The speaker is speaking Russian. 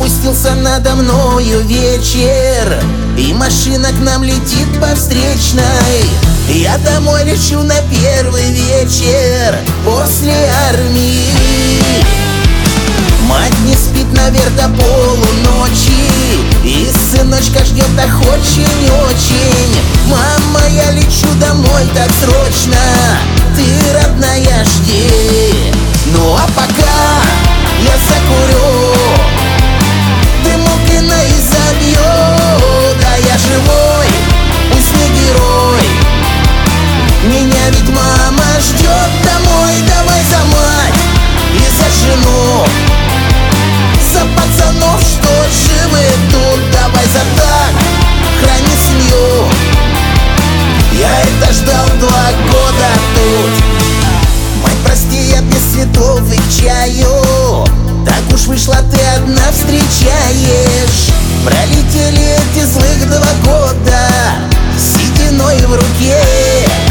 Опустился надо мною вечер, и машина к нам летит по встречной. Я домой лечу на первый вечер после армии. Мать не спит, наверх до полуночи, и сыночка ждет так очень-очень. Мама, я лечу домой так срочно, ты, родная, жди. Ну а пока я закурю дымок и наизобью. Да я живой, пусть не герой, меня ведь мама ждет домой. Давай за мать и за жену, за пацанов, что живы тут. Давай за так, храни семью. Я это ждал 2 года тут. Мать, прости, я без цветов и к чаю. Так уж вышло, ты одна встречаешь. Пролетели эти злых 2 года с сединой в руке.